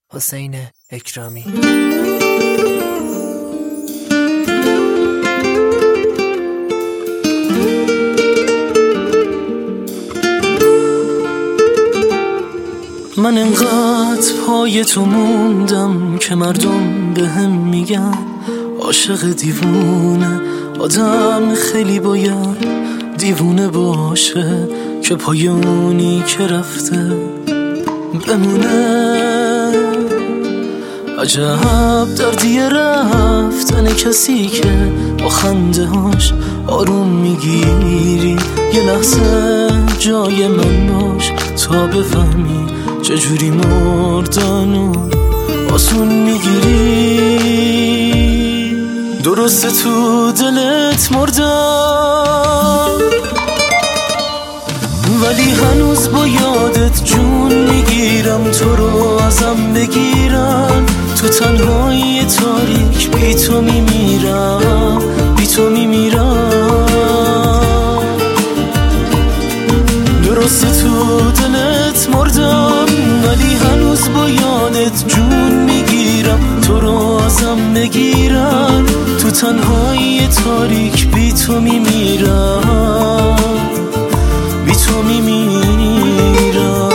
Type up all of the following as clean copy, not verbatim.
حسین اکرامی. من انقدر پای تو موندم که مردم به هم میگن عاشق دیوونه. آدم خیلی باید دیوونه باشه که پای اونی که رفته بمونه. عجب دردیه رفتن کسی که با خنده هاش آروم میگیری. یه لحظه جای من باش تا بفهمی چجوری مردنو آسون میگیری. درسته تو دلت مردم ولی هنوز با یادت جون میگیرم. تو رو ازم بگیرن تو تنهایی تاریک بی تو میمیرم، بی تو میمیرم. درسته تو دلت مردم ولی هنوز با یادت جون میگیرم. تو رو ازم بگیرن تو تنهایی تاریک بی تو میمیرم، بی تو میمیرم.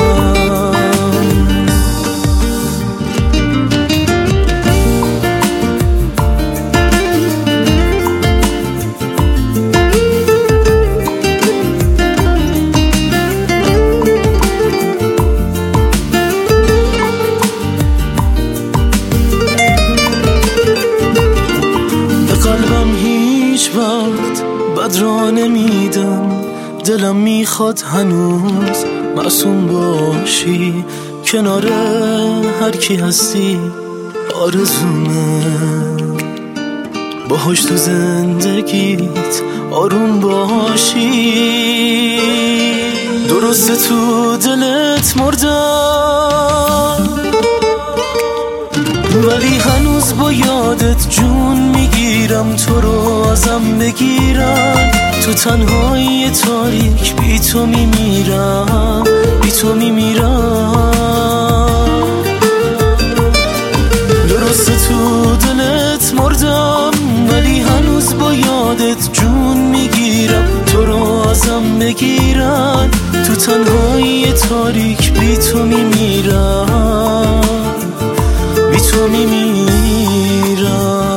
قلبم هیچ وقت بد را نمیدم. دلم میخواد هنوز معصوم باشی. کنار هر کی هستی آرزومه باهاش تو زندگیت آروم باشی. درسته تو دلت مردم ولی هنوز با یادت جون میگیرم. تو رو ازم بگیرن تو تنهایی تاریک بی تو میمیرم، بی تو میمیرم. درسته تو دلت مردم ولی هنوز با یادت جون میگیرم. تو رو ازم بگیرن تو تنهایی تاریک بی تو میمیرم، بی تو میمیرم.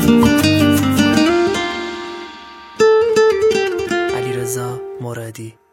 علیرضا مرادی.